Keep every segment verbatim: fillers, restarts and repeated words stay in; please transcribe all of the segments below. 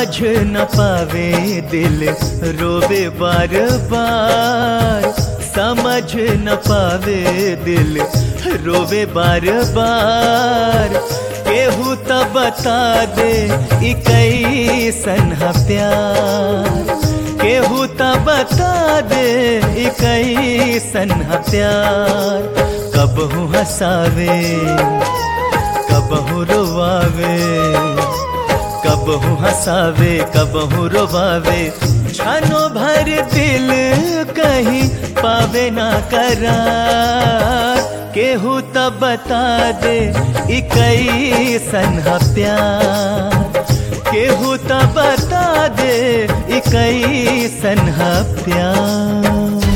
समझ न पावे दिल रोवे बार बार, समझ न पावे दिल रोवे बार बार। केहू त बता दे ई कैसन ह प्यार, केहू त बता दे ई कैसन ह प्यार। कबहू हंसावे कबहू रोवावे, कबहू हंसावे कबहू रोवावे। क्षणों भर दिल कहीं पावे ना करार। केहू त बता दे ई कैसन ह प्यार, केहू त बता दे ई कैसन ह प्यार।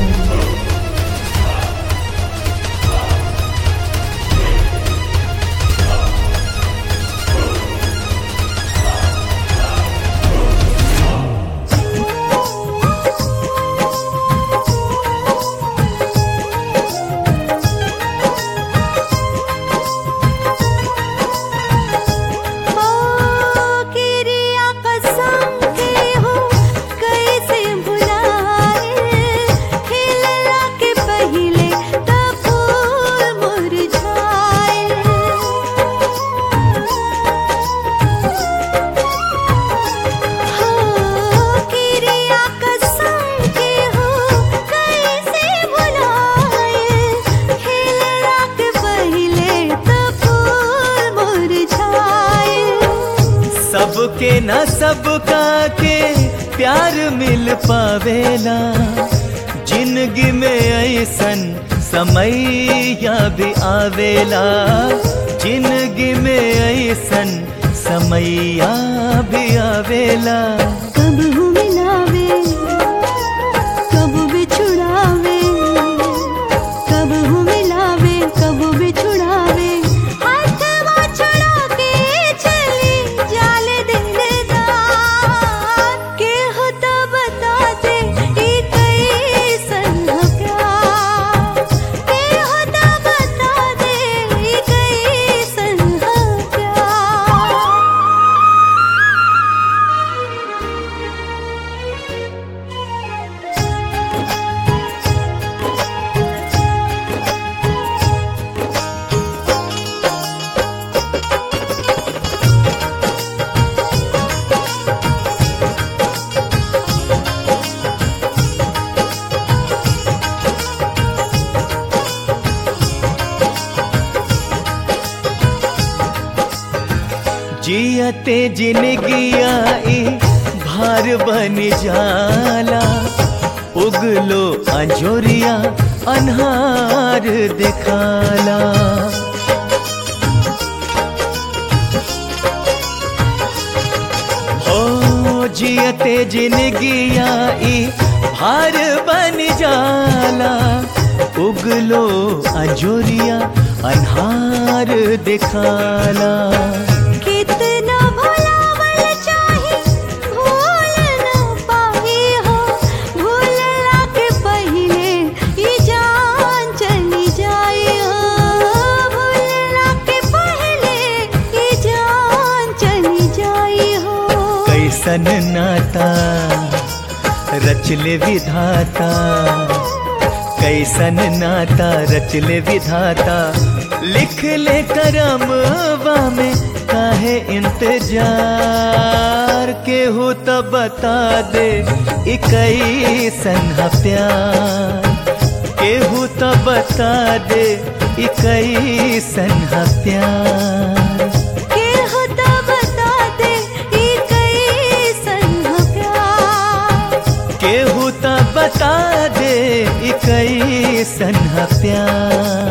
सबके न सबका के प्यार मिल पावेला। जिंदगी में ऐसन समय या भी आवेला, जिंदगी में ऐसन समय या भी आवेला। कबहू मिलावे कबू बिछुड़ावे, कबहू मिलावे कबू बिछुड़ावे। जियते जिंदगिया ई भार बन जाला। उगलो अंजोरिया अन्हार दिखाला। ओ जियते जिंदगिया ई भार बन जाला। उगलो अंजोरिया अन्हार दिखाला। कितना भुलावल चाही भूल न पाही हो, भूलला के पहिले ई जान चली जाई हो, भूलला के पहिले ई जान चली जाई हो। कैसन नाता रचले विधाता, कैसन नाता रचले विधाता। लिख ले करमवा में काहे इंतजार। केहू त बता दे ई कैसन ह प्यार, केहू त बता दे ई कैसन ह प्यार। केहू त बता दे ई कैसन ह प्यार, केहू त बता दे ई कैसन ह प्यार।